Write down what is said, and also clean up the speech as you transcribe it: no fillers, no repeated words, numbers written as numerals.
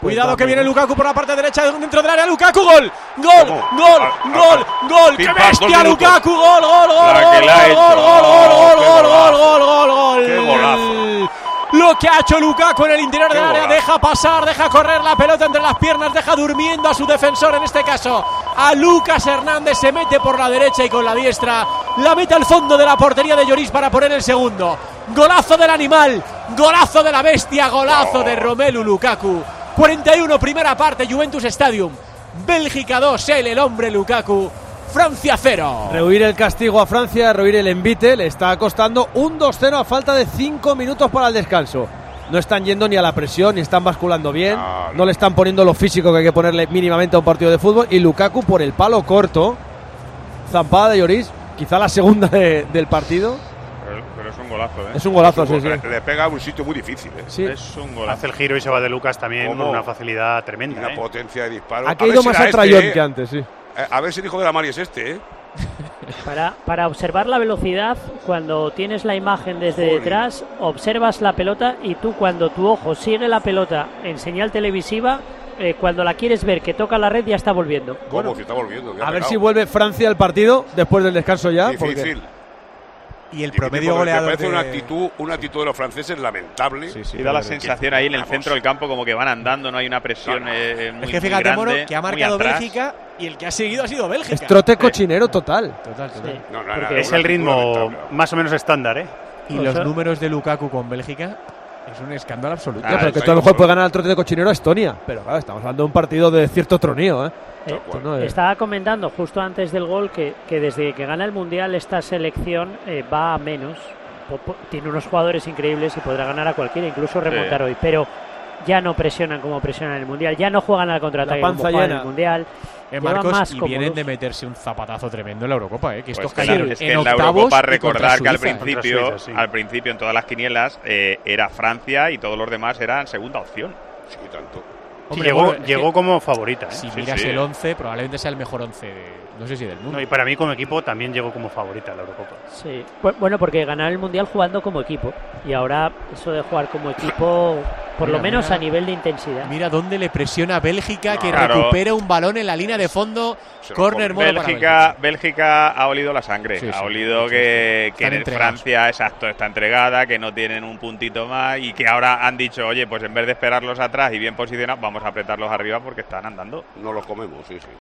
Cuidado que viene Lukaku por la parte derecha dentro del área. Lukaku, gol. Gol. ¡Qué bestia Lukaku! Gol. ¡Qué golazo! Lo que ha hecho Lukaku en el interior del área, deja pasar, deja correr la pelota entre las piernas, deja durmiendo a su defensor, en este caso a Lucas Hernández, se mete por la derecha y con la diestra la mete al fondo de la portería de Lloris para poner el segundo. Golazo del animal, golazo de la bestia, golazo de Romelu Lukaku. 41, primera parte, Juventus Stadium, Bélgica 2, el hombre Lukaku, Francia 0. Rehuir el castigo a Francia, rehuir el envite, le está costando un 2-0 a falta de 5 minutos para el descanso. No están yendo ni a la presión, ni están basculando bien, no le están poniendo lo físico que hay que ponerle mínimamente a un partido de fútbol. Y Lukaku por el palo corto, zampada de Lloris, quizá la segunda del partido. Pero es un golazo, ¿eh? Es un golazo, sí. Le pega a un sitio muy difícil, ¿eh? Sí. Es un golazo. Hace el giro y se va de Lucas también con una facilidad tremenda. Una potencia de disparo. Ha caído más a Trayón que antes, sí. A ver si el hijo de la Mari es ¿eh? Para observar la velocidad, cuando tienes la imagen desde detrás, observas la pelota y tú, cuando tu ojo sigue la pelota en señal televisiva, cuando la quieres ver que toca la red, ya está volviendo. ¿Cómo? Si está volviendo. A ver si vuelve Francia al partido después del descanso ya. Difícil. Y el promedio goleador. Me parece una actitud de los franceses lamentable. Y da la sensación ahí en el centro del campo como que van andando, no hay una presión muy, es que fíjate, grande, Moro, que ha marcado muy atrás. Bélgica y el que ha seguido ha sido Bélgica. Es trote cochinero total. Sí. Porque es el ritmo más o menos estándar, ¿eh? Y los números de Lukaku con Bélgica es un escándalo absoluto. Pero que tú a lo mejor puede ganar el trote de cochinero a Estonia. Pero claro, estamos hablando de un partido de cierto tronío, ¿eh? Estaba comentando justo antes del gol que desde que gana el Mundial esta selección va a menos. Tiene unos jugadores increíbles y podrá ganar a cualquiera, incluso remontar hoy, pero ya no presionan como presionan en el Mundial, ya no juegan al contraataque como juegan en el Mundial. Marcos, más y cómodos. vienen de meterse un zapatazo tremendo en la Eurocopa, que estos Pues cayeron es que en en la octavos. Eurocopa recordar que al Suiza. principio en todas las quinielas era Francia y todos los demás eran segunda opción. Sí, tanto. Hombre, llegó como favorita, ¿eh? Si miras el 11, probablemente sea el mejor 11 no sé si del mundo. No, y para mí como equipo también llegó como favorita a la Eurocopa. Sí, bueno, porque ganar el Mundial jugando como equipo, y ahora eso de jugar como equipo, por lo menos a nivel de intensidad. Mira dónde le presiona Bélgica, que recupera un balón en la línea de fondo. Córner modo para Bélgica ha olido la sangre, ha olido que en Francia, está entregada, que no tienen un puntito más y que ahora han dicho, oye, pues en vez de esperarlos atrás y bien posicionados, vamos a apretarlos arriba porque están andando. No los comemos, sí.